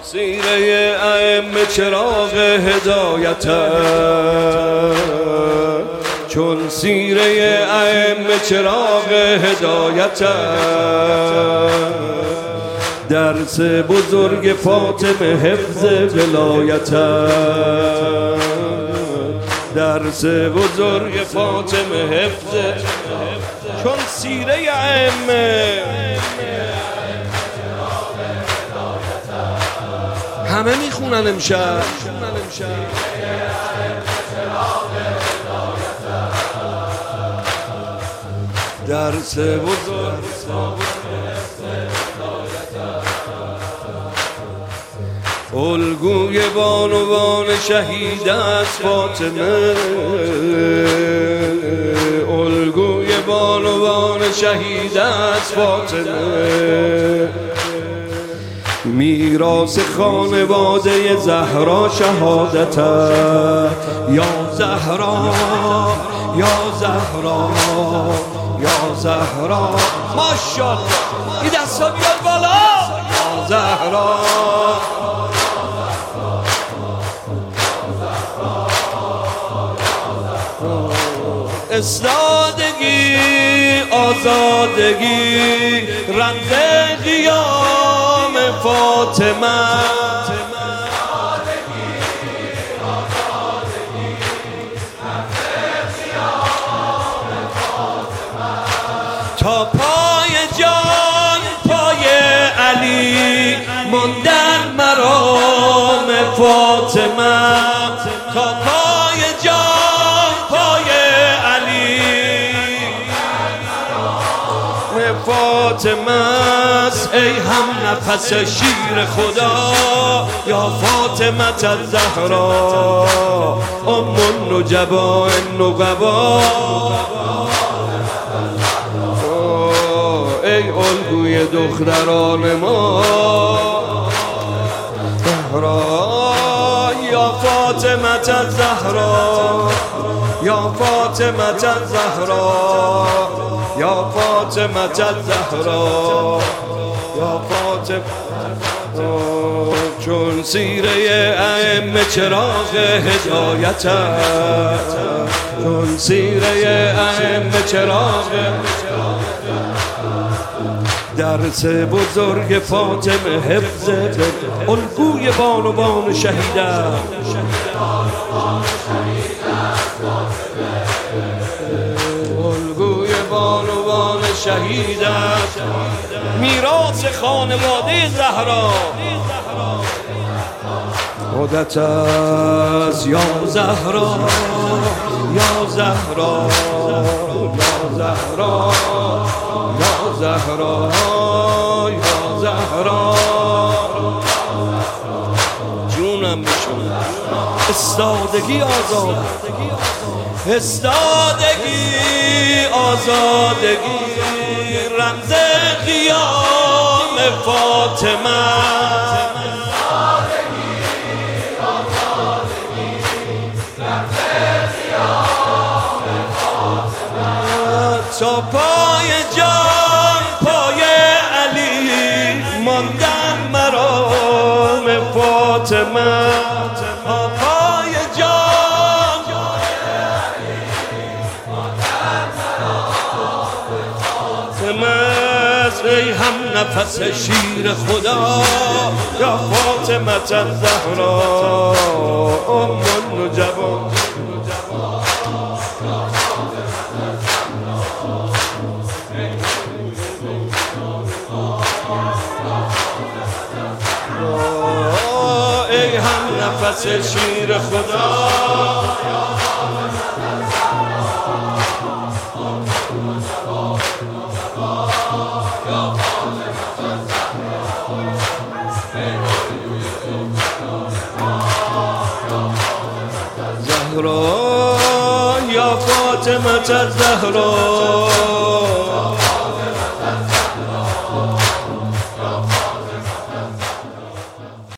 سیره ائمه چراغ هدایت، چون سیره ائمه چراغ هدایت، درس بزرگ فاطمه حفظ ولایت، درس بزرگ فاطمه حفظ، چون سیره ائمه همه میخونن امشب. درس بزرگ الگوی بانوان شهید از فاطمه، الگوی بانوان شهید از فاطمه، میراث خانواده زهرا شهادت، یا زهرا یا زهرا یا زهرا، ماشاءالله این دستا بیاد بالا، یا زهرا استادگی آزادگی رمز قیام فاطمه، تا پای جان پای علی ماندن مرام فاطمه، تا پای جان پای علی فاطمه است. ای هم نفس شیر خدا یا فاطمه الزهرا، ام النجبا النقبا، ای الگوی دختران ما زهرا، یا فاطمه الزهرا، یا فاطمه الزهرا، یا فاطمه الزهرا، یا فاطمه، چون سیره ائمه چراغ هدایت، چون سیره ائمه چراغ، درس بزرگ فاطمه حفظ الگوی بانوان شهیده، الگوی بانوان شهیده، میراث خانواده زهرا عادت است، یا زهرا یا زهرا یا زهرا یا زهرا یا زهرا، جونم بشون استادگی آزاد، استادگی آزادگی رمز قیام فاطمه، تا پای جان پای علی ماندن مرام فاطمه، تا پای جان پای علی ماندن مرام فاطمه، ای هم نفس شیر خدا یا فاطمه الزهرا، ام النجبا، ای هم نفس شیر خدا، زهرا یا فاطمه الزهرا،